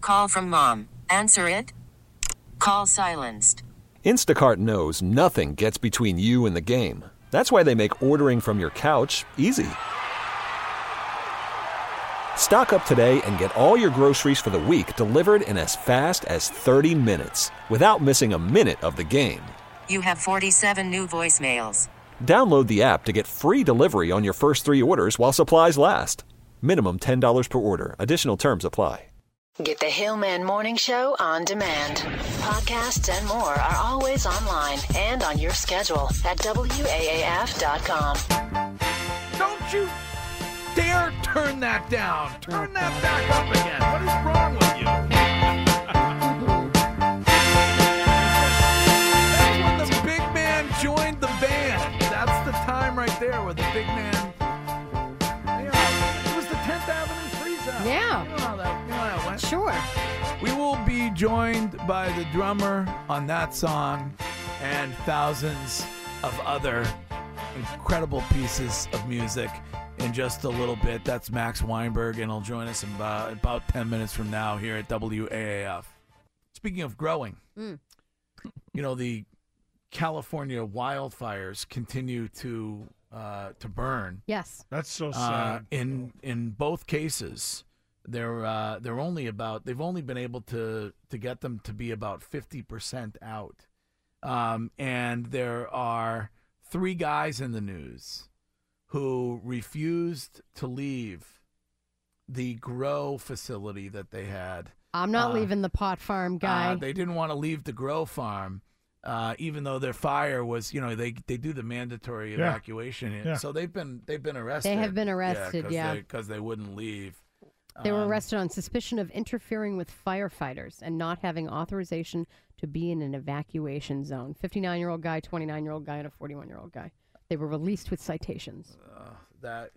Call from mom. Answer it. Call silenced. Instacart knows nothing gets between you and the game. That's why they make ordering from your couch easy. Stock up today and get all your groceries for the week delivered in as fast as 30 minutes without missing a minute of the game. You have 47 new voicemails. Download the app to get free delivery on your first 3 orders while supplies last. Minimum $10 per order. Additional terms apply. Get the Hillman Morning Show on demand. Podcasts and more are always online and on your schedule at WAAF.com. Don't you dare turn that down. Turn that back up again. What is wrong with you? That's when the big man joined the band. That's the time right there where the big man. It was the 10th Avenue Freeze-Out. Yeah. You know how that went. Sure. We will be joined by the drummer on that song and thousands of other incredible pieces of music in just a little bit. That's Max Weinberg, and he'll join us in about 10 minutes from now here at WAAF. Speaking of growing, you know, the California wildfires continue to burn. Yes. That's so sad. In both cases, they've only been able to get them to be about 50% out, and there are 3 guys in the news who refused to leave the grow facility that they had. I'm not leaving the pot farm, guy. They didn't want to leave the grow farm, even though their fire was, you know, they do the mandatory evacuation. Yeah. So they've been arrested. They have been arrested, because they wouldn't leave. They were arrested on suspicion of interfering with firefighters and not having authorization to be in an evacuation zone. 59-year-old guy, 29-year-old guy, and a 41-year-old guy. They were released with citations. That's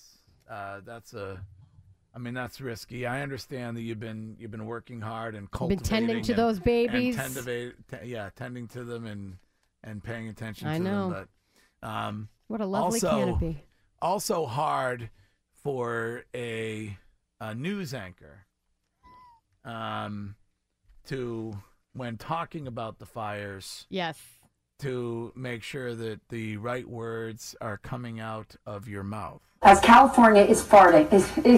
risky. I understand that you've been working hard and cultivating. Been tending to those babies. Tending to them and paying attention to know. them. But what a lovely canopy. Also hard for a news anchor to, when talking about the fires, Yes. to make sure that the right words are coming out of your mouth. As California is fighting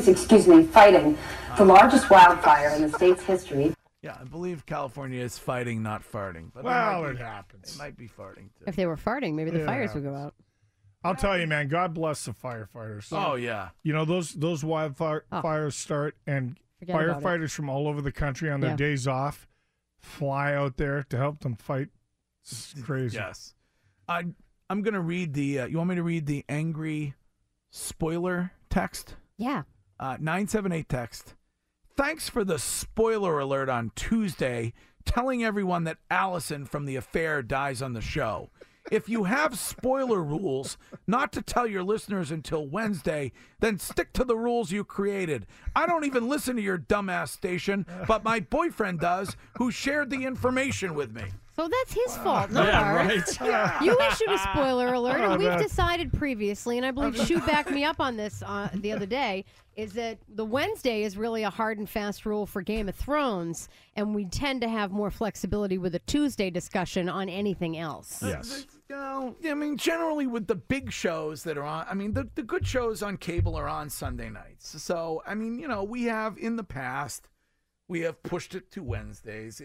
the largest wildfire in the state's history. Yeah, I believe California is fighting, not farting. But Well, it happens. They might be farting too. If they were farting, maybe the fires would go out. I'll tell you, man, God bless the firefighters. Oh, yeah. You know, those wildfires start, and Forget about it. firefighters from all over the country on their days off fly out there to help them fight. It's crazy. Yes. I'm going to read the, you want me to read the angry spoiler text? Yeah. 978 text. Thanks for the spoiler alert on Tuesday, telling everyone that Allison from The Affair dies on the show. If you have spoiler rules not to tell your listeners until Wednesday, then stick to the rules you created. I don't even listen to your dumbass station, but my boyfriend does, who shared the information with me. So that's his fault, not ours. Right. You issued a spoiler alert, and we've decided previously, and I believe Shu backed me up on this the other day, is that the Wednesday is really a hard and fast rule for Game of Thrones, and we tend to have more flexibility with a Tuesday discussion on anything else. Yes. You know, I mean, generally with the big shows that are on, I mean, the good shows on cable are on Sunday nights. So, I mean, you know, we have in the past, we have pushed it to Wednesdays.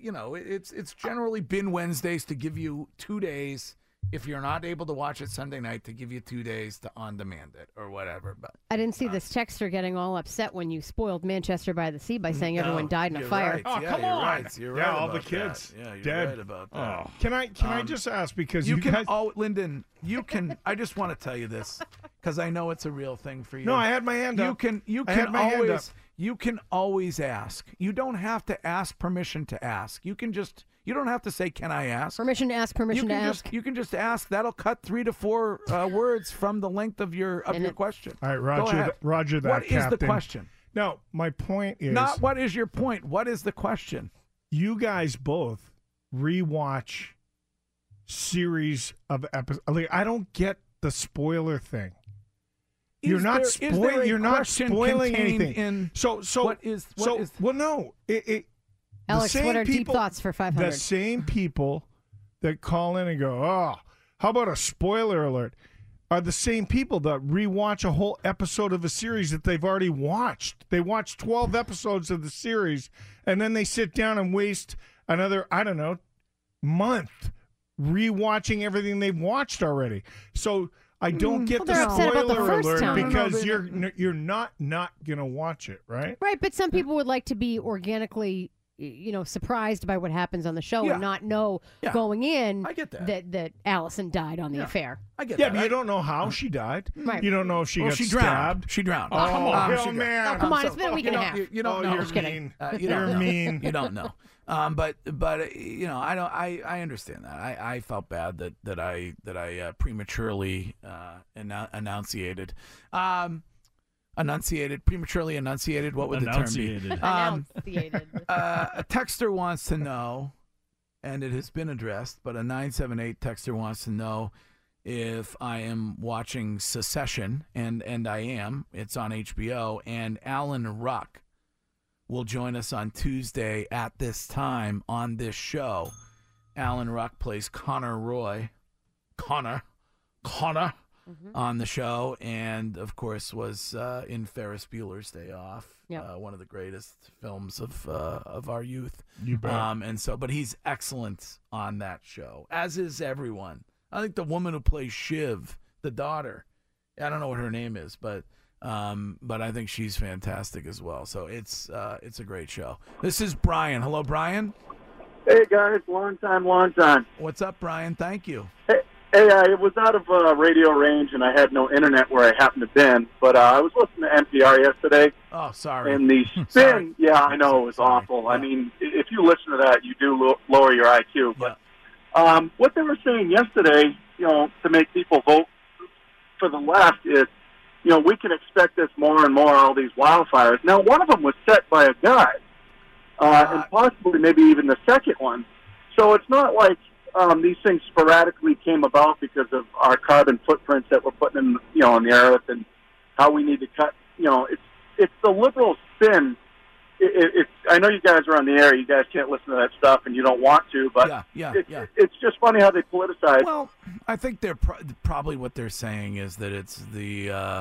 It's generally been Wednesdays to give you 2 days. If you're not able to watch it Sunday night, to give you 2 days to on-demand it or whatever. But I didn't see this texter getting all upset when you spoiled Manchester by the Sea by saying everyone died in a fire. Right. Oh, Yeah, come you're on. Right. You're right. Yeah, all about the kids that. Yeah, you're dead. right about that. Oh. Can I just ask, because You you can, guys... Lyndon, you can. I just want to tell you this because I know it's a real thing for you. No, I had my hand up. You I had my hand up. You can always ask. You don't have to ask permission to ask. You don't have to say, "Can I ask?" Permission to ask, permission to ask. You can just ask. That'll cut 3 to 4 words from the length of your question. All right, Roger that, What is Captain. the question? No, my point is... Not what is your point. What is the question? You guys both rewatch series of episodes. Like, I don't get the spoiler thing. You're not question spoiling contained anything. in So what is well, no. Alex, what are deep thoughts for 500? The same people that call in and go, "Oh, how about a spoiler alert?" are the same people that rewatch a whole episode of a series that they've already watched. They watch 12 episodes of the series, and then they sit down and waste another, I don't know, month rewatching everything they've watched already. So I don't get the spoiler alert because you're not going to watch it, right? Right, but some people would like to be organically surprised by what happens on the show and not know going in I get that. that Allison died on the affair. I get Yeah, that. but you don't know how she died. Right. You don't know if she got stabbed. She drowned. Oh, come on. Man. Oh, come on. It's been a week and a half. You don't know. You're Just kidding. mean. You're mean. You don't know. But I understand that. I felt bad that I prematurely enunciated. Prematurely enunciated. What would the term be? Enunciated. A texter wants to know, and it has been addressed, but a 978 texter wants to know if I am watching Succession, and I am. It's on HBO, and Alan Ruck will join us on Tuesday at this time on this show. Alan Ruck plays Connor Roy. Connor. On the show, and of course was in Ferris Bueller's Day Off, one of the greatest films of our youth. You bet. But he's excellent on that show, as is everyone. I think the woman who plays Shiv, the daughter, I don't know what her name is, but I think she's fantastic as well. So it's a great show. This is Brian. Hello, Brian. Hey guys, long time. What's up, Brian? Thank you. Hey, I was out of radio range, and I had no internet where I happened to been, but I was listening to NPR yesterday. Oh, sorry. And the spin, I know, it was awful. Yeah. I mean, if you listen to that, you do lower your IQ. But what they were saying yesterday, to make people vote for the left is, we can expect this more and more, all these wildfires. Now, one of them was set by a guy, and possibly maybe even the second one. So it's not like these things sporadically came about because of our carbon footprints that we're putting in, on the earth, and how we need to cut. It's the liberal spin. I know you guys are on the air. You guys can't listen to that stuff, and you don't want to. But it's just funny how they politicize. Well, I think they're probably what they're saying is that it's the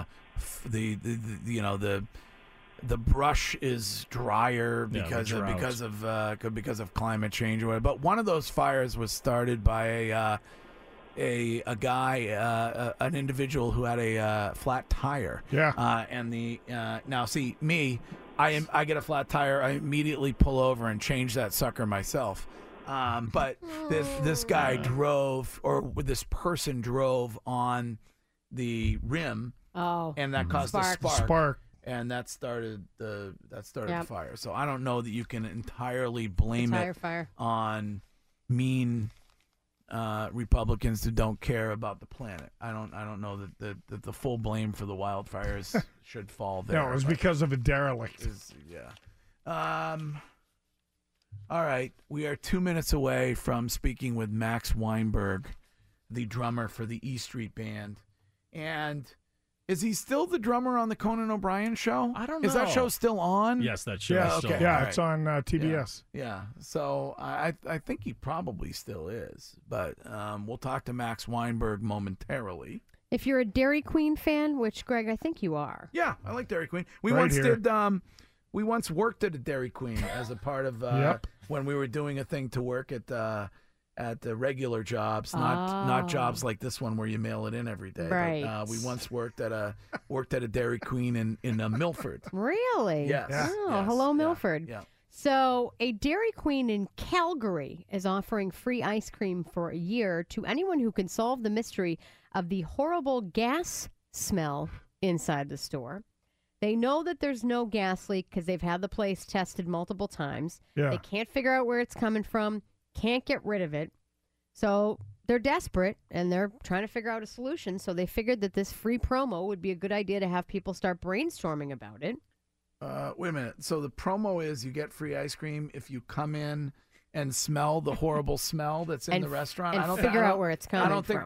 brush is drier because of climate change or whatever. But one of those fires was started by a guy, an individual who had a flat tire. Yeah. Now see me, I get a flat tire, I immediately pull over and change that sucker myself. But this guy this person drove on the rim. Oh. And that caused a spark. And that started the fire. So I don't know that you can entirely blame it fire on mean Republicans who don't care about the planet. I don't know that the full blame for the wildfires should fall there. No, it was because of a derelict. All right, we are 2 minutes away from speaking with Max Weinberg, the drummer for the E Street Band, and. Is he still the drummer on the Conan O'Brien show? I don't know. Is that show still on? Yes, that show is still on. Yeah, it's on TBS. Yeah. So I think he probably still is. But we'll talk to Max Weinberg momentarily. If you're a Dairy Queen fan, which, Greg, I think you are. Yeah, I like Dairy Queen. We once worked at a Dairy Queen as a part of when we were doing a thing to work at the regular jobs, not jobs like this one where you mail it in every day. Right. But, we once worked at a Dairy Queen in Milford. Really? Yes. Yeah. Oh, yes. hello, Milford. Yeah. So a Dairy Queen in Calgary is offering free ice cream for a year to anyone who can solve the mystery of the horrible gas smell inside the store. They know that there's no gas leak because they've had the place tested multiple times. Yeah. They can't figure out where it's coming from. Can't get rid of it. So they're desperate and they're trying to figure out a solution. So they figured that this free promo would be a good idea to have people start brainstorming about it. Wait a minute. So the promo is you get free ice cream if you come in and smell the horrible smell that's in the restaurant. And figure out where it's coming from. I don't think that's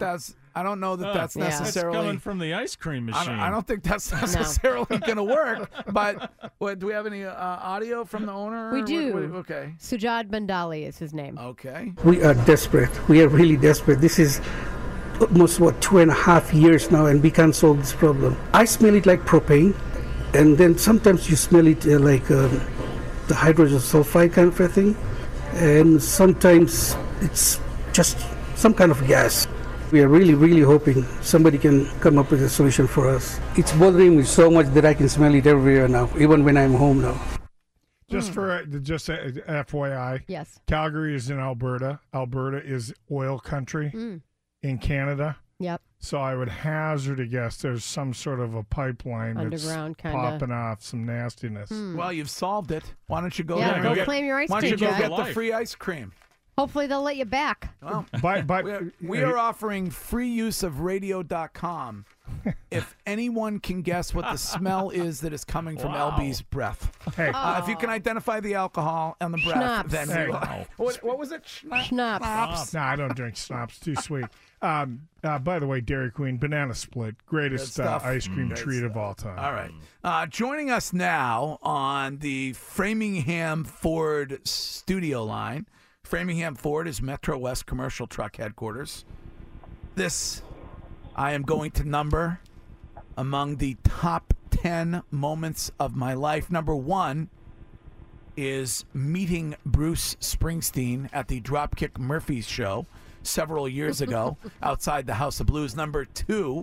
I don't know that that's necessarily that's coming from the ice cream machine. I don't think that's necessarily going to work. But do we have any audio from the owner? We do. Okay. Sujad Bandali is his name. Okay. We are desperate. We are really desperate. This is almost 2.5 years now, and we can't solve this problem. I smell it like propane, and then sometimes you smell it like the hydrogen sulfide kind of a thing, and sometimes it's just some kind of gas. We are really, really hoping somebody can come up with a solution for us. It's bothering me so much that I can smell it everywhere now, even when I'm home now. Just FYI, yes, Calgary is in Alberta. Alberta is oil country in Canada. Yep. So I would hazard a guess there's some sort of a pipeline underground that's popping off some nastiness. Well, you've solved it. Why don't you go there? and claim your ice cream. Why don't you go Jack? get the free ice cream? Hopefully they'll let you back. Well, we are offering free use of radio.com if anyone can guess what the smell is that is coming from LB's breath. Hey. If you can identify the alcohol and the breath, Schnapps. then Hey. what was it? Schnapps. No, I don't drink schnapps. Too sweet. By the way, Dairy Queen Banana Split, greatest ice cream treat of all time. All right. Joining us now on the Framingham Ford studio line. Framingham Ford is Metro West Commercial Truck Headquarters. This I am going to number among the top 10 moments of my life. Number 1 is meeting Bruce Springsteen at the Dropkick Murphys show several years ago outside the House of Blues. Number 2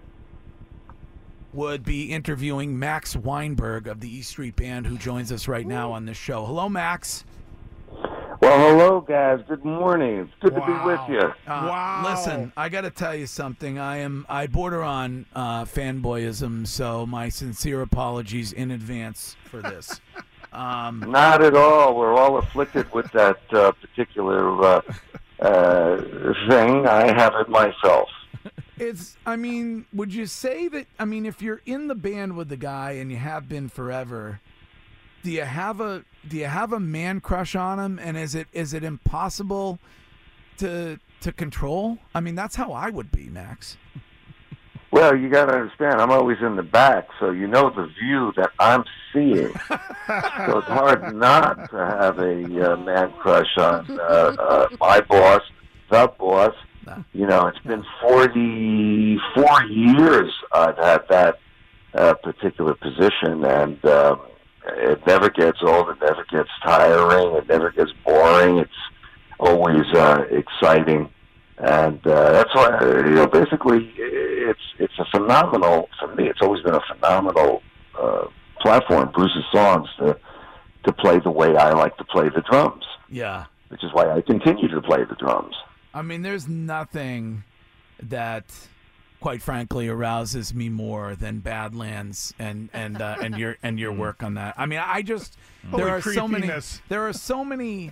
would be interviewing Max Weinberg of the E Street Band, who joins us right now on this show. Hello, Max. Well, hello, guys. Good morning. It's good to be with you. Listen, I got to tell you something. I border on fanboyism, so my sincere apologies in advance for this. Not at all. We're all afflicted with that particular thing. I have it myself. Would you say that, if you're in the band with the guy and you have been forever, do you have a man crush on him, and is it impossible to control? That's how I would be, Max. Well, you got to understand, I'm always in the back, so you know the view that I'm seeing. So it's hard not to have a man crush on my boss, the boss. It's been 44 years I've had that particular position, and it never gets old, it never gets tiring, it never gets boring. It's always exciting, and that's why basically it's a phenomenal, for me, it's always been a phenomenal platform, Bruce's songs, to play the way I like to play the drums. Yeah. Which is why I continue to play the drums. There's nothing that, quite frankly, arouses me more than Badlands and your work on that. There are so many.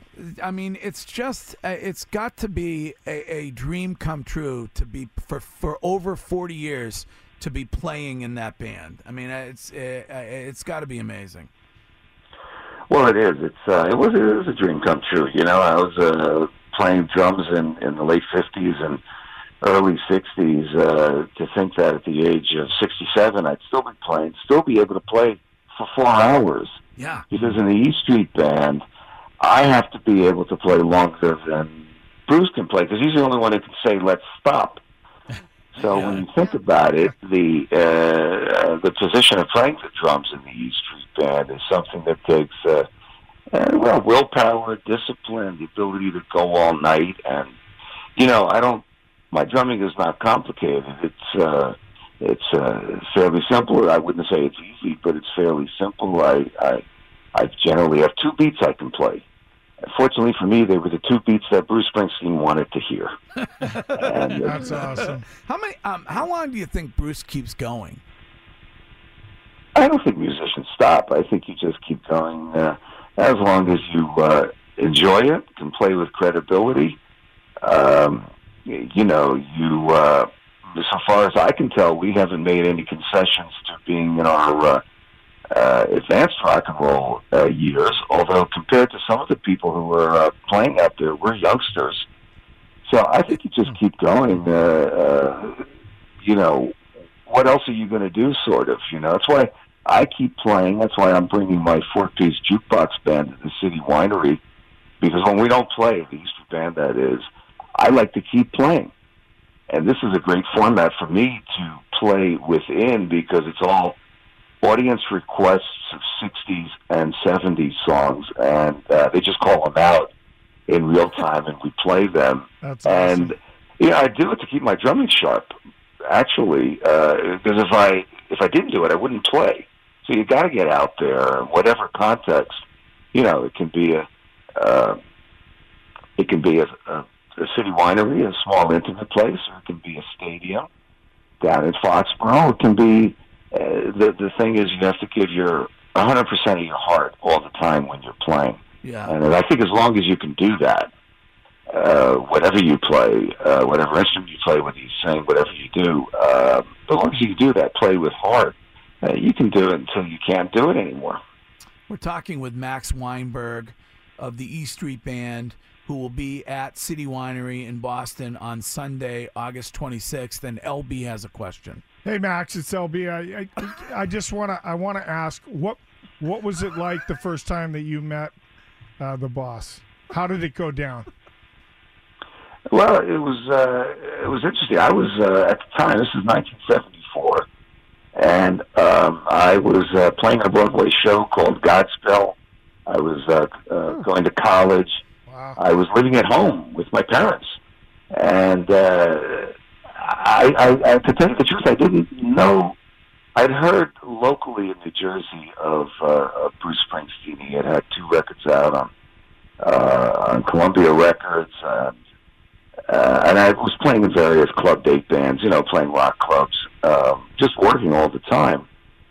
It's got to be a dream come true to be for over 40 years to be playing in that band. It's got to be amazing. Well, it is. It was a dream come true. I was playing drums in the late 50s and early 60s. To think that at the age of 67, I'd still be able to play for 4 hours. Yeah. Because in the E Street Band, I have to be able to play longer than Bruce can play, because he's the only one who can say, let's stop. So when you think about it, the position of playing the drums in the E Street Band is something that takes, willpower, discipline, the ability to go all night. And, my drumming is not complicated. It's fairly simple. I wouldn't say it's easy, but it's fairly simple. I generally have 2 beats I can play. Fortunately for me, they were the 2 beats that Bruce Springsteen wanted to hear. And, that's awesome. How long do you think Bruce keeps going? I don't think musicians stop. I think you just keep going as long as you enjoy it, can play with credibility. So far as I can tell, we haven't made any concessions to being in our advanced rock and roll years, although compared to some of the people who are playing out there, we're youngsters. So I think you just keep going. You know, what else are you going to do, sort of? You know, that's why I keep playing. That's why I'm bringing my 4-piece jukebox band to the City Winery, because when we don't play, the Easter band that is, I like to keep playing. And this is a great format for me to play within, because it's all audience requests of 60s and 70s songs, and they just call them out in real time, and we play them. That's awesome. And yeah, I do it to keep my drumming sharp, actually, because if I didn't do it, I wouldn't play. So you got to get out there, whatever context. You know, it can be a city winery, a small intimate place, or it can be a stadium down in Foxborough. It can be the thing is, you have to give your 100% of your heart all the time when you're playing. Yeah. And I think as long as you can do that, whatever you play, whatever instrument you play, whether you sing, whatever you do, as long as you do that, play with heart, you can do it until you can't do it anymore. We're talking with Max Weinberg of the E Street Band, who will be at City Winery in Boston on Sunday, August 26th. And LB has a question. Hey, Max, it's LB. I just want to ask, what was it like the first time that you met the boss? How did it go down? Well, it was interesting. I was at the time. This is 1974, and I was playing a Broadway show called Godspell. I was going to college. Wow. I was living at home with my parents, and I to tell you the truth, I didn't know. I'd heard locally in New Jersey of Bruce Springsteen. He had 2 records out on Columbia Records, and I was playing in various club date bands, you know, playing rock clubs, just working all the time.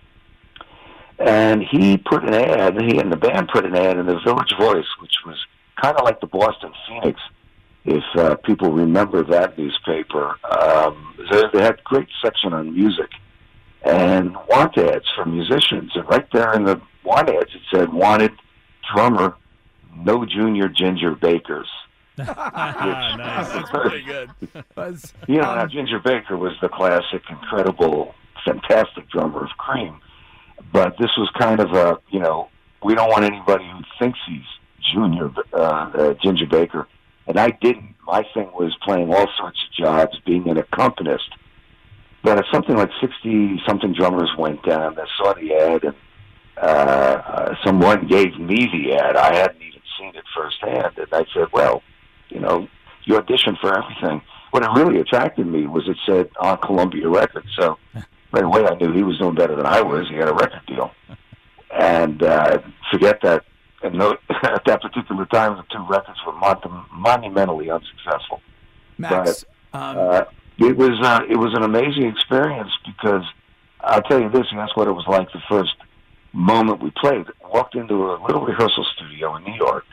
And he put an ad, he and the band put an ad in the Village Voice, which was kind of like the Boston Phoenix, if people remember that newspaper. They had a great section on music and want ads for musicians. And right there in the want ads, it said, "Wanted drummer, no Junior Ginger Bakers." Nice. That's pretty good. You know, now Ginger Baker was the classic, incredible, fantastic drummer of Cream. But this was kind of a, you know, we don't want anybody who thinks he's Ginger Baker. And I didn't. My thing was playing all sorts of jobs, being an accompanist. But if something like 60-something drummers went down, they saw the ad, and someone gave me the ad. I hadn't even seen it firsthand. And I said, well, you know, you audition for everything. What really attracted me was it said on Columbia Records. So right away I knew he was doing better than I was. He had a record deal. And forget that. And at that particular time, the 2 records were monumentally unsuccessful. Max, but it was an amazing experience, because I'll tell you this, and that's what it was like the first moment we played. Walked into a little rehearsal studio in New York,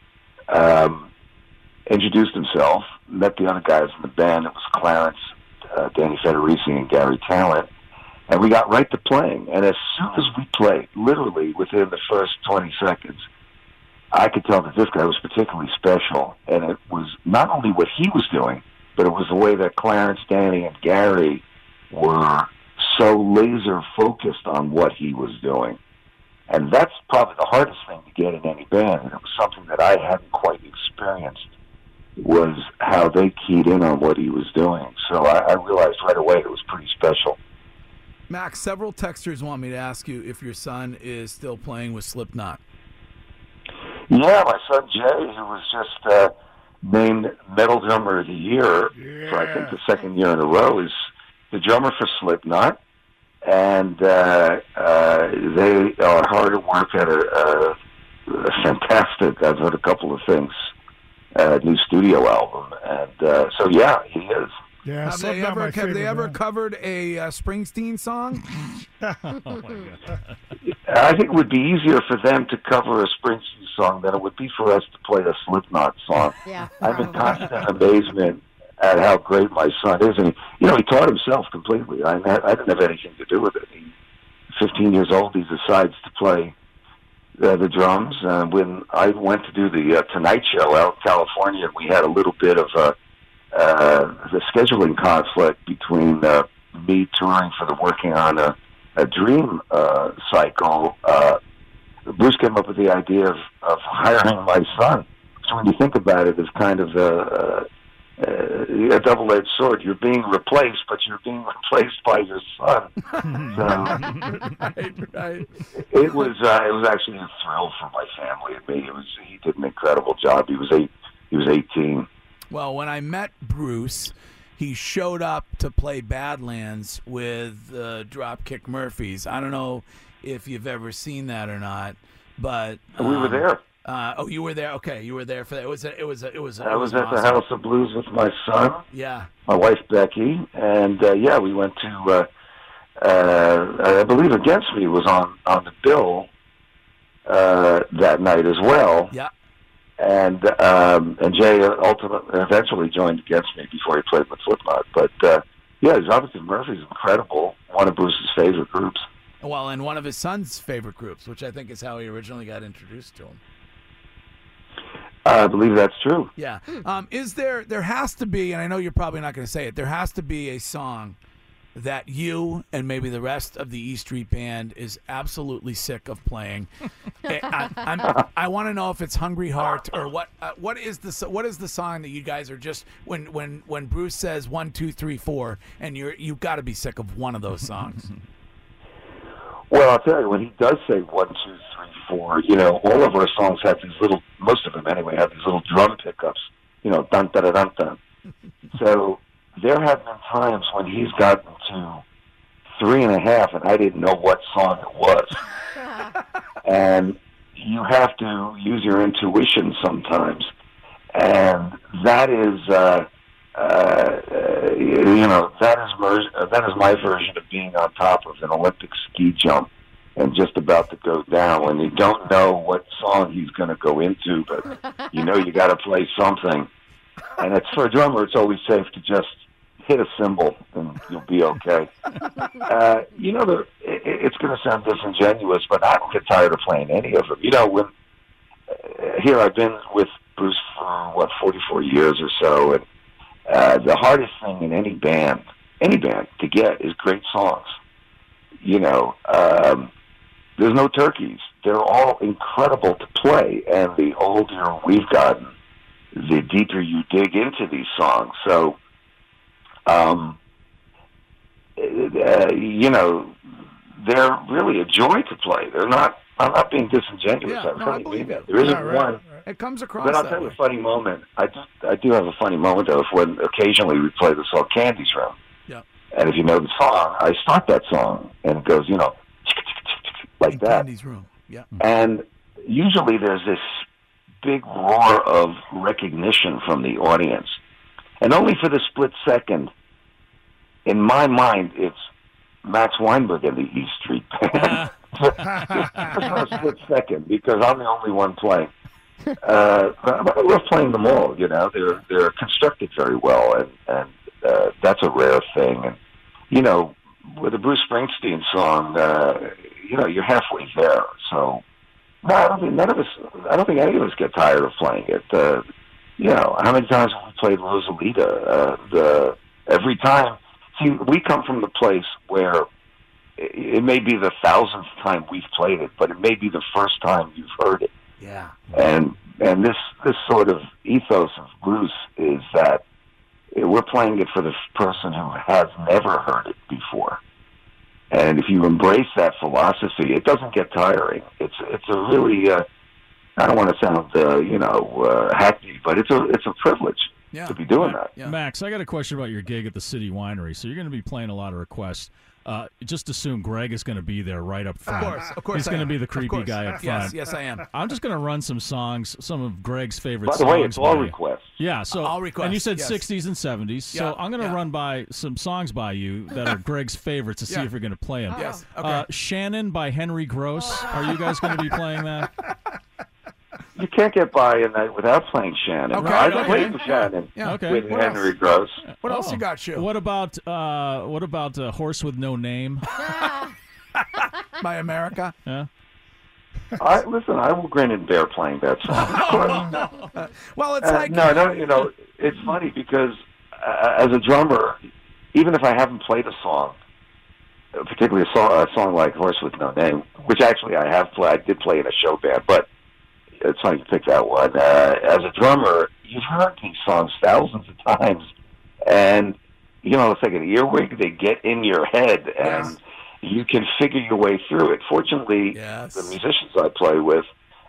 introduced himself, met the other guys in the band. It was Clarence, Danny Federici, and Gary Talent. And we got right to playing. And as soon as we played, literally within the first 20 seconds, I could tell that this guy was particularly special. And it was not only what he was doing, but it was the way that Clarence, Danny, and Gary were so laser focused on what he was doing. And that's probably the hardest thing to get in any band. And it was something that I hadn't quite experienced, was how they keyed in on what he was doing. So I realized right away it was pretty special. Max, several texters want me to ask you if your son is still playing with Slipknot. Yeah, my son Jay, who was just named Metal Drummer of the Year for, I think, the 2nd year in a row, is the drummer for Slipknot. And they are hard at work at a fantastic, I've heard a couple of things, new studio album. And so, yeah, he is. Yeah, have they ever covered a Springsteen song? Oh my God. I think it would be easier for them to cover a Springsteen song than it would be for us to play a Slipknot song. Yeah, I'm in constant amazement at how great my son is. And, he taught himself completely. I didn't have anything to do with it. 15 years old, he decides to play the drums. When I went to do the Tonight Show out in California, we had a little bit of the scheduling conflict between me touring for the Working on a Dream cycle, Bruce came up with the idea of hiring my son. So when you think about it, it's kind of a double-edged sword. You're being replaced, but you're being replaced by your son. Right. It was actually a thrill for my family and me. He did an incredible job. He was 18. Well, when I met Bruce, he showed up to play Badlands with Dropkick Murphys. I don't know if you've ever seen that or not, but we were there. You were there. Okay, you were there for that. It was. I was at the House of Blues with my son. Yeah. My wife Becky, and we went to. I believe Against Me was on the bill that night as well. Yeah. And Jay eventually joined Against Me before he played with Slipknot. But Dropkick Murphys is incredible. One of Bruce's favorite groups. Well, and one of his son's favorite groups, which I think is how he originally got introduced to him. I believe that's true. Yeah. There has to be, and I know you're probably not going to say it, there has to be a song that you and maybe the rest of the E Street Band is absolutely sick of playing. I want to know if it's Hungry Heart or what is the song that you guys are just when Bruce says 1, 2, 3, 4 and you've got to be sick of one of those songs. Well, I'll tell you, when he does say 1, 2, 3, 4, all of our songs have these little, most of them anyway, have these little drum pickups, dun dun dun dun dun. So there have been times when he's gotten to 3.5, and I didn't know what song it was. And you have to use your intuition sometimes, and that is, that is my version of being on top of an Olympic ski jump and just about to go down when you don't know what song he's going to go into, but you got to play something. And it's for a drummer, it's always safe to just hit a cymbal and you'll be okay. It's going to sound disingenuous, but I don't get tired of playing any of them. When here I've been with Bruce for 44 years or so, and the hardest thing in any band to get is great songs. There's no turkeys. They're all incredible to play, and the older we've gotten, the deeper you dig into these songs. So, they're really a joy to play. They're not. I'm not being disingenuous. Yeah, I really mean that. There Yeah, isn't right, one. right. It comes across. But I'll that tell you way. a funny moment. I do have a funny moment though. When occasionally we play the song "Candy's Room," Yeah. and if you know the song, I start that song and it goes, like that. Candy's Room. Yeah. And usually there's this big roar of recognition from the audience, and only for the split second. In my mind, it's Max Weinberg and the E Street Band. Just for a split second, because I'm the only one playing. But we're playing them all. They're constructed very well, and that's a rare thing. And with a Bruce Springsteen song, you're halfway there. So no, I don't think any of us get tired of playing it. How many times have we played Rosalita? Every time. See, we come from the place where it may be the 1,000th time we've played it, but it may be the first time you've heard it. Yeah. And this sort of ethos of Bruce is that we're playing it for the person who has never heard it before. And if you embrace that philosophy, it doesn't get tiring. It's a really I don't want to sound hacky, but it's a privilege. Yeah. To be doing that. Yeah. Max, I got a question about your gig at the City Winery. So you're going to be playing a lot of requests. Just assume Greg is going to be there right up front. Of course. He's going to be the creepy guy up front. Yes, I am. I'm just going to run some songs, some of Greg's favorite By songs. the way, it's all by you. requests. Yeah, so All requests, and you said yes. 60s and 70s. So Yeah, I'm going to yeah. run by some songs by you that are Greg's favorites to see Yeah. if you're going to play them. Yes. Okay. Shannon by Henry Gross. Are you guys going to be playing that? You can't get by a night without playing Shannon. Okay, I've okay. played with Shannon Yeah. Okay. with What Henry Gross. What else you got, Shu? What about Horse with No Name? By America? Yeah. I will grin and bear playing that song. Of course. Well, it's like No, it's funny because as a drummer, even if I haven't played a song, particularly a song like Horse with No Name, which actually I have played. I did play in a show band, but it's funny you pick that one. As a drummer, you've heard these songs thousands of times, and it's like an earwig. They get in your head, and you can figure your way through it. Fortunately, the musicians I play with,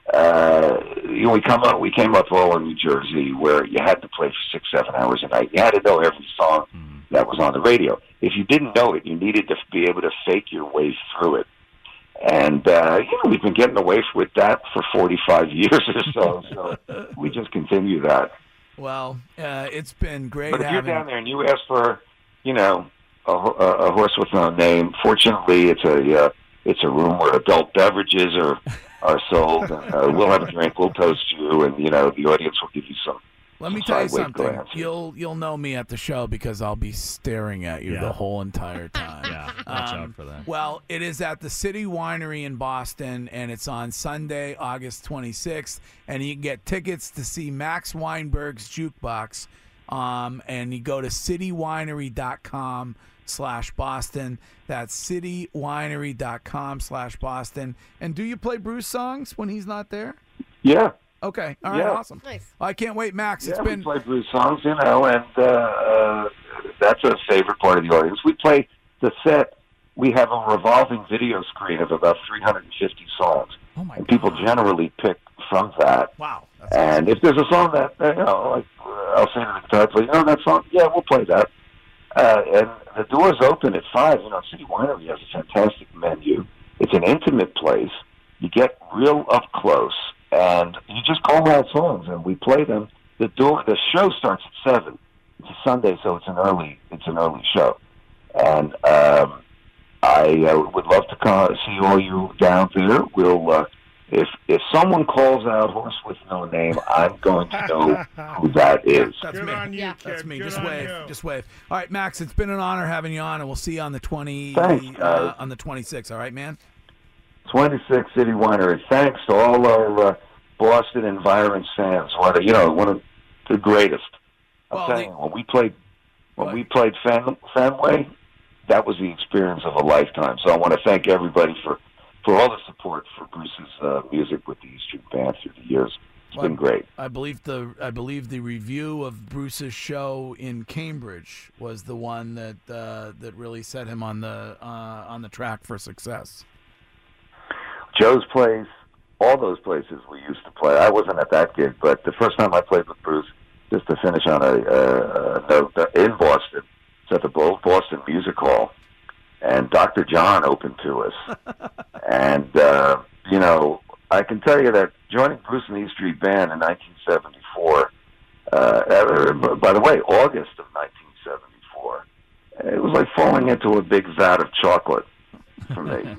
we came up all in New Jersey, where you had to play for 6-7 hours a night. You had to know every song that was on the radio. If you didn't know it, you needed to be able to fake your way through it. And, we've been getting away with that for 45 years or so we just continue that. Well, it's been great. But if you're down there and you ask for, a Horse with No Name, fortunately it's a room where adult beverages are sold. And, we'll have a drink, we'll toast you, and, the audience will give you some. Let me tell you something. You'll know me at the show because I'll be staring at you the whole entire time. Watch out for that. Well, it is at the City Winery in Boston, and it's on Sunday, August 26th. And you can get tickets to see Max Weinberg's Jukebox. And you go to citywinery.com/Boston. That's citywinery.com/Boston. And do you play Bruce songs when he's not there? Yeah. Okay. All right. Awesome. Nice. Well, I can't wait, Max. It's been. We play blues songs, and that's a favorite part of the audience. We play the set. We have a revolving video screen of about 350 songs. Oh my and people generally pick from that. Wow. And if there's a song that like I'll say to the guitar player, that song, we'll play that. And the doors open at 5. City Winery has a fantastic menu. It's an intimate place. You get real up close. And you just call out songs, and we play them. The show starts at 7. It's a Sunday, so it's an early show. And I would love to see all you down there. We'll if someone calls out Horse with No Name, I'm going to know who that is. That's Good me. on you, That's kid. me. Good Just on wave. you. Just wave. All right, Max. It's been an honor having you on, and we'll see you on the 26th. All right, man. 26 City Winery. Thanks to all our Boston Environs fans. One of the greatest. I'm telling you, when we played Fenway, that was the experience of a lifetime. So I want to thank everybody for all the support for Bruce's music with the E Street Band through the years. It's been great. I believe the review of Bruce's show in Cambridge was the one that really set him on the track for success. Joe's Place, all those places we used to play. I wasn't at that gig, but the first time I played with Bruce, just to finish on a note, in Boston, it's at the Boston Music Hall, and Dr. John opened to us. And, I can tell you that joining Bruce and the E Street Band in 1974, by the way, August of 1974, it was like falling into a big vat of chocolate for me.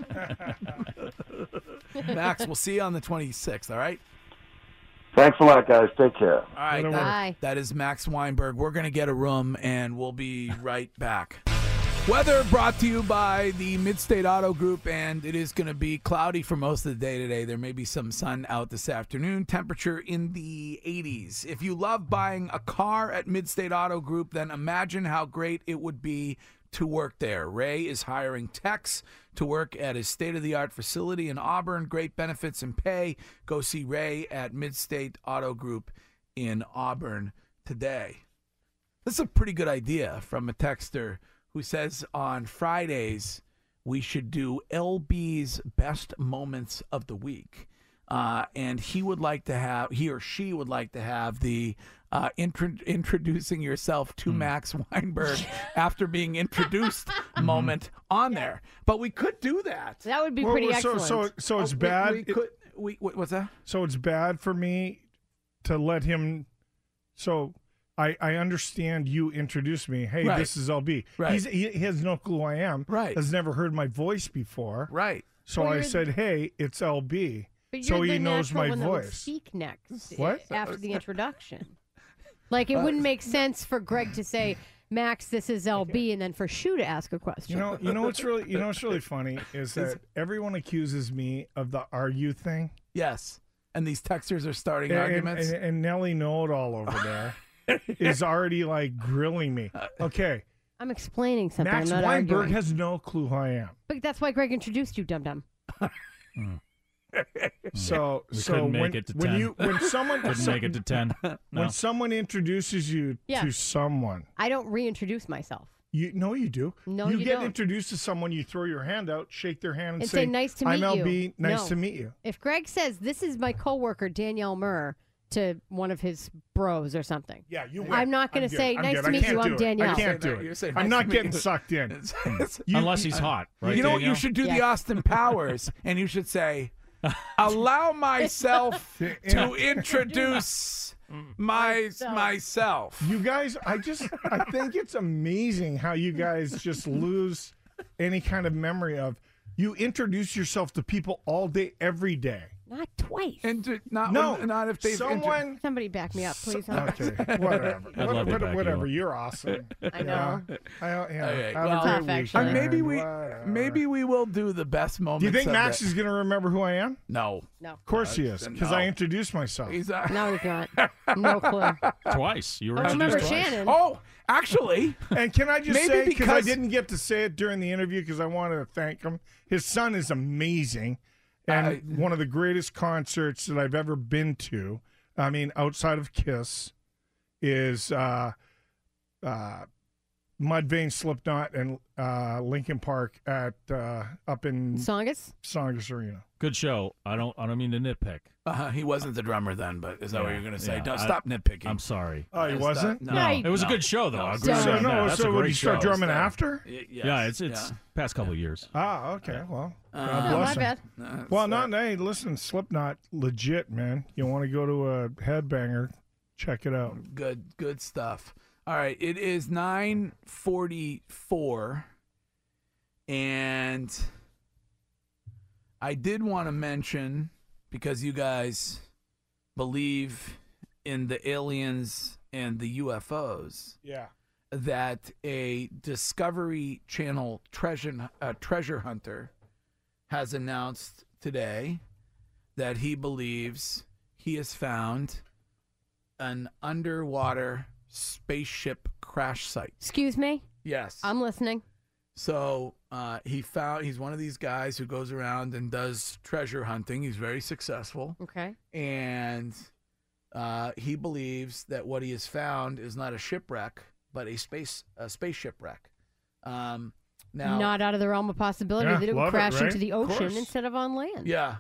Max, we'll see you on the 26th, all right? Thanks a lot, guys. Take care. All right, that is Max Weinberg. We're going to get a room, and we'll be right back. Weather brought to you by the Midstate Auto Group, and it is going to be cloudy for most of the day today. There may be some sun out this afternoon. Temperature in the 80s. If you love buying a car at Midstate Auto Group, then imagine how great it would be to work there. Ray is hiring techs to work at his state-of-the-art facility in Auburn. Great benefits and pay. Go see Ray at Midstate Auto Group in Auburn today. This is a pretty good idea from a texter who says on Fridays we should do LB's best moments of the week. And he or she would like to have the introducing yourself to Max Weinberg after being introduced moment on there. But we could do that. That would be pretty excellent. So it's bad. What's that? So it's bad for me to let him. So I understand you introduced me. Hey, Right. this is LB. Right. He has no clue who I am. Right. Has never heard my voice before. Right. So Well, I you're said, hey, it's LB. But So you're he the knows natural my one that would voice. speak next. What? After the introduction. Like, it wouldn't make sense for Greg to say, Max, this is LB, and then for Shu to ask a question. You know what's really funny is that everyone accuses me of the argue thing. Yes. And these texters are starting arguments. And Nellie Know-It-All over there. is already like grilling me. Okay. I'm explaining something. Max I'm not Weinberg arguing. has no clue who I am. But that's why Greg introduced you, dum dum. So We couldn't make it to 10. when someone Couldn't make it to 10. No. when someone introduces you Yeah. to someone, I don't reintroduce myself. you do. No, you you get don't. introduced to someone, you throw your hand out, shake their hand, and And say, "Nice to meet I'm you." LB, nice No. to meet you. If Greg says, "This is my coworker Danielle Murr," to one of his bros or something. Yeah, you win. I'm not going I'm to good. say, I'm "Nice good. to I meet can't you, do I'm it. Danielle." I can't do You're it. saying I'm nice not to meet getting you. sucked in. Unless he's hot, right? You know what? Danielle? You should do the Yes. Austin Powers, and you should say, "Allow myself to introduce myself." You guys, I think it's amazing how you guys just lose any kind of memory of you introduce yourself to people all day, every day. Not twice. And not if they've Somebody back me up, please. Okay, whatever. I'd love to back you Whatever. up. You're awesome. I know. Okay, Have well, a great weekend. maybe we will do the best moments. Do you think of Max it. is going to remember who I am? No. Of course he is, because I introduced myself. He's No, he's not. No clue. Twice. You were I remember introduced twice. Shannon. Oh, actually, And can I just Maybe say, because I because- didn't get to say it during the interview, because I wanted to thank him. His son is amazing, and one of the greatest concerts that I've ever been to. I mean, outside of Kiss, is Mudvayne, Slipknot, and Linkin Park at up in Songus? Songus Arena. Good show. I don't mean to nitpick. he wasn't the drummer then, but is that what Yeah, you're going to say? yeah. Don't stop nitpicking. I'm sorry. Oh, he wasn't? No. No, It was a good show, though. I agree with So you on that. no, That's a so would great you start show. drumming after? Yeah, it's past couple of years. Ah, okay. Well, God No, bless my him. bad. Well, hey, listen, Slipknot, legit, man. You want to go to a headbanger, check it out. Good stuff. All right, it is 9:44, and I did want to mention, because you guys believe in the aliens and the UFOs, Yeah. that a Discovery Channel treasure hunter has announced today that he believes he has found an underwater spaceship crash site. Excuse me? Yes. I'm listening. So he's one of these guys who goes around and does treasure hunting. He's very successful. Okay. And he believes that what he has found is not a shipwreck, but a space shipwreck. Now, Not out of the realm of possibility Yeah, that it would love it, crash right? into the Of ocean course. instead of on land. yeah.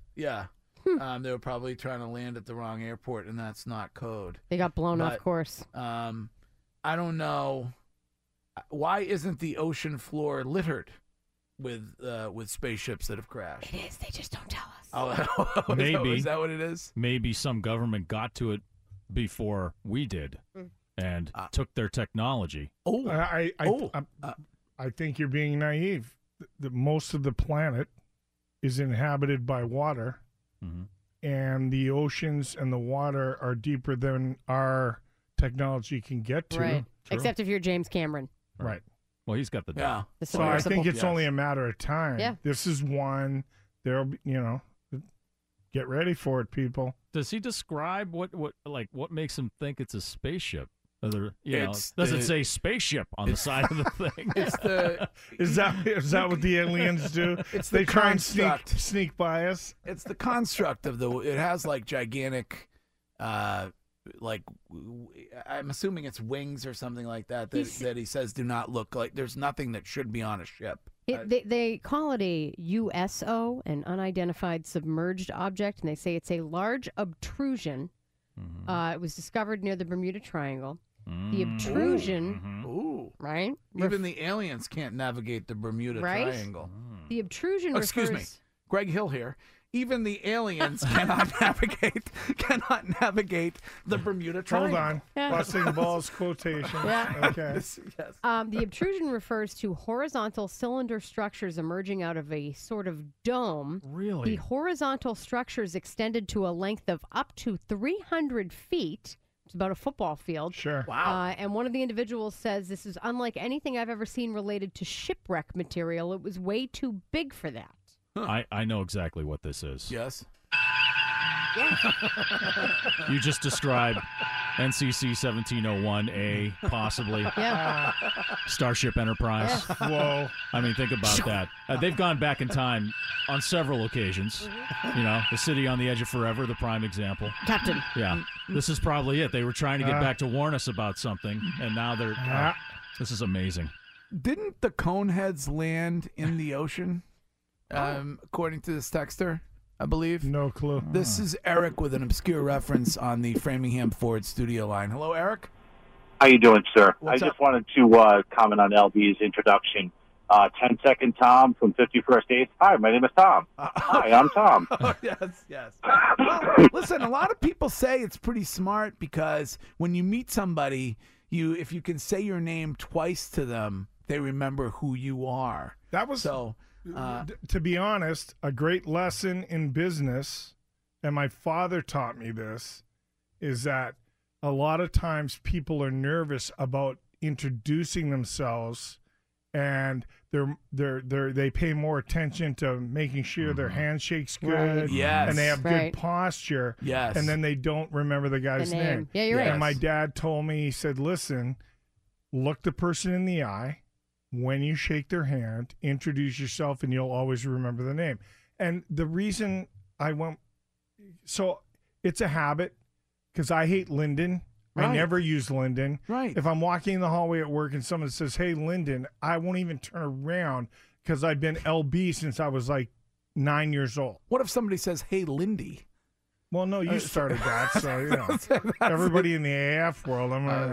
They were probably trying to land at the wrong airport, and that's not code. They got blown off But, course. I don't know. Why isn't the ocean floor littered with spaceships that have crashed? It is. They just don't tell us. Oh, Maybe. Is that what it is? Maybe some government got to it before we did and took their technology. Oh, I think you're being naive. Most of the planet is inhabited by water, and the oceans and the water are deeper than our technology can get to. Right. Except if you're James Cameron. Right. Well, he's got the yeah. The So I think submersible. it's only a matter of time. Yeah. This is one. There'll be, get ready for it, people. Does he describe what makes him think it's a spaceship? Does It's it the- say spaceship on the side of the thing? It's the Is that what the aliens do? It's They the try and construct. sneak by us. it's the construct of it has like gigantic, I'm assuming it's wings or something like that that he says do not look like. There's nothing that should be on a ship. They call it a USO, an unidentified submerged object, and they say it's a large obtrusion. It was discovered near the Bermuda Triangle. The obtrusion, Ooh. right? Even the aliens can't navigate the Bermuda Right? Triangle. The obtrusion Excuse me. refers... Greg Hill here. Even the aliens cannot navigate the Bermuda Triangle. Hold on. Yeah. Busting balls quotation. Yeah. Okay. Yes. The obtrusion refers to horizontal cylinder structures emerging out of a sort of dome. Really? The horizontal structures extended to a length of up to 300 feet. It's about a football field. Sure. Wow. And one of the individuals says this is unlike anything I've ever seen related to shipwreck material. It was way too big for that. I know exactly what this is. Yes. Yeah. You just described NCC 1701A, possibly. Yeah. Starship Enterprise. Yeah. Whoa. I mean, think about that. They've gone back in time on several occasions. You know, the city on the edge of forever, the prime example. Captain. Yeah. This is probably it. They were trying to get back to warn us about something, and now they're... this is amazing. Didn't the Coneheads land in the ocean, according to this texter, I believe? No clue. This is Eric with an obscure reference on the Framingham Ford studio line. Hello, Eric. How you doing, sir? What's I just up? wanted to comment on LB's introduction. 10-second Tom from 51st Dates. Hi, my name is Tom. Hi, I'm Tom. Yes. Well, listen, a lot of people say it's pretty smart because when you meet somebody, if you can say your name twice to them, they remember who you are. That was so. To be honest, a great lesson in business, and my father taught me this, is that a lot of times people are nervous about introducing themselves, and they pay more attention to making sure their handshake's good, Right. Yes. and they have Right. good posture, Yes. and then they don't remember the guy's The name. Yeah, you're Yes. right. And my dad told me, he said, listen, look the person in the eye. When you shake their hand, introduce yourself, and you'll always remember the name. And the reason I went, so it's a habit, because I hate Lyndon. Right. I never use Lyndon. Right. If I'm walking in the hallway at work and someone says, hey, Lyndon, I won't even turn around because I've been LB since I was like 9 years old. What if somebody says, hey, Lindy? Well, no, you started that, so, you know, everybody in the AF world,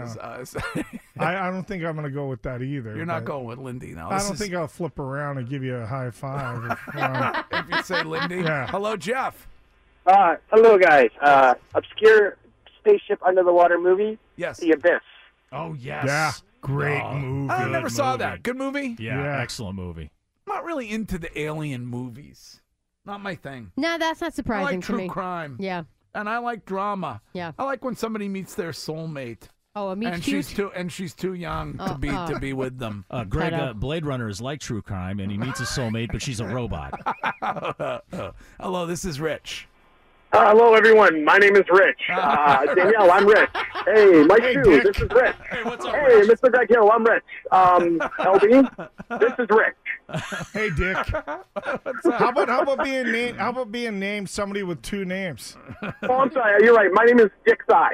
I don't think I'm going to go with that either. You're not but going with Lindy now. I don't think I'll flip around and give you a high five. If you say Lindy. Yeah. Hello, Jeff. Hello, guys. Obscure spaceship under the water movie. Yes. The Abyss. Oh, yes. Yeah, great movie. I never saw movie. that. Good movie? Yeah, excellent movie. I'm not really into the alien movies. Not my thing. No, that's not I surprising like to me. true crime. Yeah. And I like drama. Yeah. I like when somebody meets their soulmate. Oh, a meet and cute? she's too young to be with them. Greg, Blade Runner is like true crime, and he meets his soulmate, but she's a robot. Hello, this is Rich. Hello, everyone. My name is Rich. Danielle, I'm Rich. Hey, Mike Hey, Hugh, Dick. this is Rich. Hey, what's up, Hey, Rich? Mr. Greg Hill, I'm Rich. LB, this is Rich. Hey, Dick. How about being named somebody with two names? Oh, I'm sorry. You're right. My name is Dick Thigh.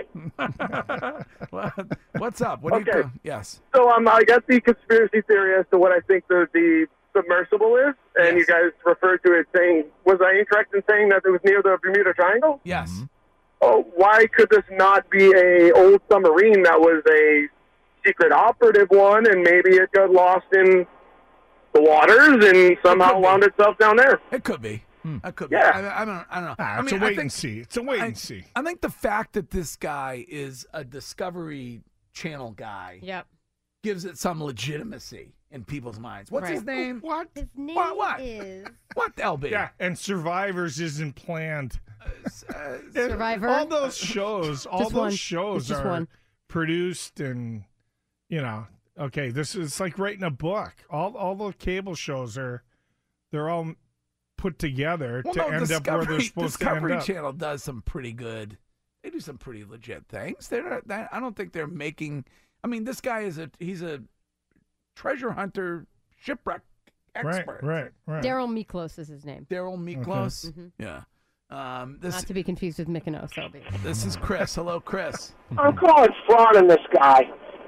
What's up? What do you do? Yes. So I got the conspiracy theory as to what I think the submersible is, and you guys referred to it saying, was I incorrect in saying that it was near the Bermuda Triangle? Yes. Mm-hmm. Oh, why could this not be a old submarine that was a secret operative one, and maybe it got lost in the waters and somehow wound itself down there? It could be. It could Yeah. be. I don't know. It's a wait and see. It's a wait and see. I think the fact that this guy is a Discovery Channel guy gives it some legitimacy in people's minds. What's his name? What? His name What? is What, LB? Yeah, and Survivors isn't planned. Survivor. All those shows, Just one. It's just are one. produced and, okay, this is like writing a book. All the cable shows they're all put together to end up where they're supposed to end Discovery up. Channel does some pretty good. They do some pretty legit things. They're not. I don't think they're making. I mean, this guy he's a treasure hunter, shipwreck expert. Right. Daryl Miklos is his name. Daryl Miklos. Mhm. Yeah. Not to be confused with Mykonos, LB. This is Chris. Hello, Chris. I'm calling fraud on this guy.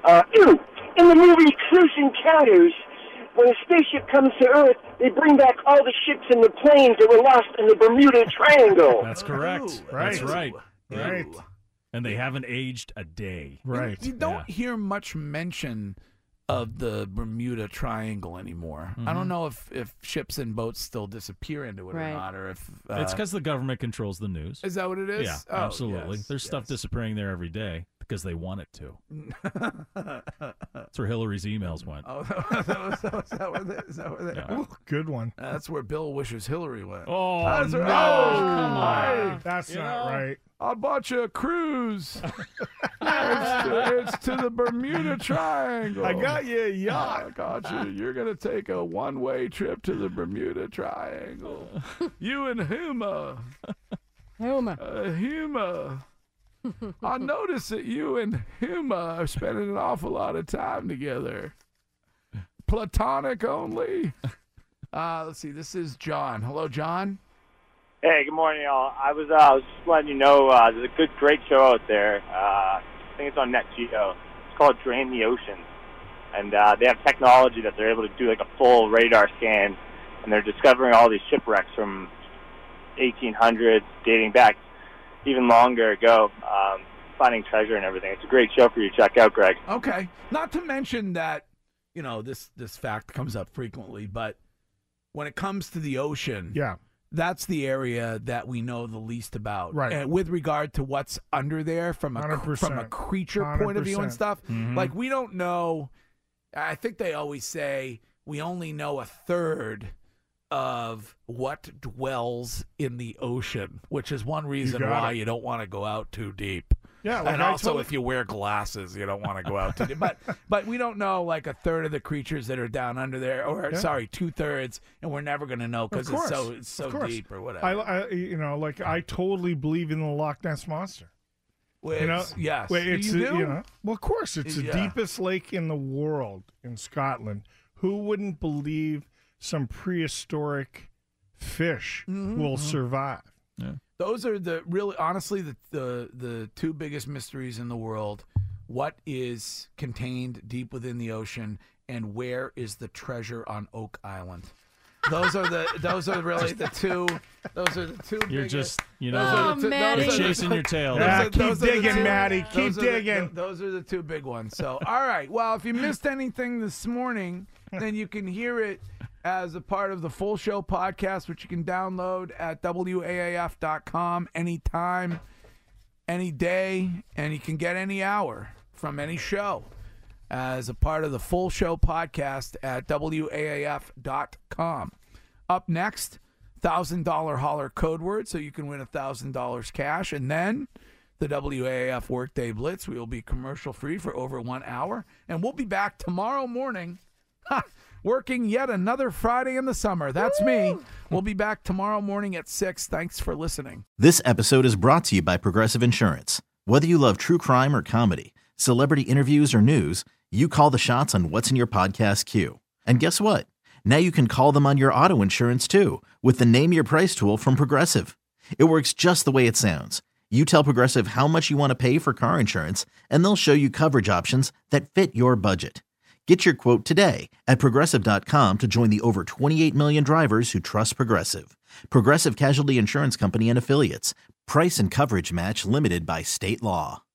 In the movie Close Encounters, when a spaceship comes to Earth, they bring back all the ships and the planes that were lost in the Bermuda Triangle. That's correct. That's right. Right. And they haven't aged a day. Right. You don't hear much mention of the Bermuda Triangle anymore. I don't know if ships and boats still disappear into it or not, or if it's because the government controls the news. Is that what it is? Yeah, Oh, absolutely. yes, There's stuff disappearing there every day because they want it to. That's where Hillary's emails went. Oh, is that where they Ooh, good one. That's where Bill wishes Hillary went. Oh, That's no. where- Come hey, on. That's not right. I bought you a cruise. it's to the Bermuda Triangle. I got you a yacht. I got you. You're going to take a one-way trip to the Bermuda Triangle. You and Huma. Huma. Huma. I noticed that you and him are spending an awful lot of time together. Platonic only. Let's see. This is John. Hello, John. Hey, good morning, y'all. I was just letting you know there's a great show out there. I think it's on NetGeo. It's called Drain the Oceans. And they have technology that they're able to do like a full radar scan, and they're discovering all these shipwrecks from 1800s dating back even longer ago, finding treasure and everything. It's a great show for you to check out, Greg. Okay. Not to mention that, this fact comes up frequently, but when it comes to the ocean, that's the area that we know the least about. Right. And with regard to what's under there from a creature 100%. Point of view and stuff, like we don't know. I think they always say we only know a third of what dwells in the ocean, which is one reason why you don't want to go out too deep. Yeah, and also if you wear glasses, you don't want to go out too deep. But we don't know like a third of the creatures that are down under there, or sorry, 2/3, and we're never going to know because it's so deep or whatever. I totally believe in the Loch Ness Monster. Yes. It's you do? Well, of course, it's the deepest lake in the world in Scotland. Who wouldn't believe some prehistoric fish will survive? Yeah. Those are honestly the two biggest mysteries in the world. What is contained deep within the ocean, and where is the treasure on Oak Island? Those are really the two. Those are the two. You're biggest, just, you're chasing your tail. Keep digging, Maddie. Keep digging. Those are the two big ones. So, all right. Well, if you missed anything this morning, then you can hear it as a part of the Full Show podcast, which you can download at WAAF.com anytime, any day, and you can get any hour from any show as a part of the Full Show podcast at WAAF.com. Up next, $1,000 holler code word, so you can win $1,000 cash. And then the WAAF Workday Blitz. We will be commercial free for over 1 hour. And we'll be back tomorrow morning, working yet another Friday in the summer. That's me. We'll be back tomorrow morning at 6. Thanks for listening. This episode is brought to you by Progressive Insurance. Whether you love true crime or comedy, celebrity interviews or news, you call the shots on what's in your podcast queue. And guess what? Now you can call them on your auto insurance too with the Name Your Price tool from Progressive. It works just the way it sounds. You tell Progressive how much you want to pay for car insurance, and they'll show you coverage options that fit your budget. Get your quote today at Progressive.com to join the over 28 million drivers who trust Progressive. Progressive Casualty Insurance Company and Affiliates. Price and coverage match limited by state law.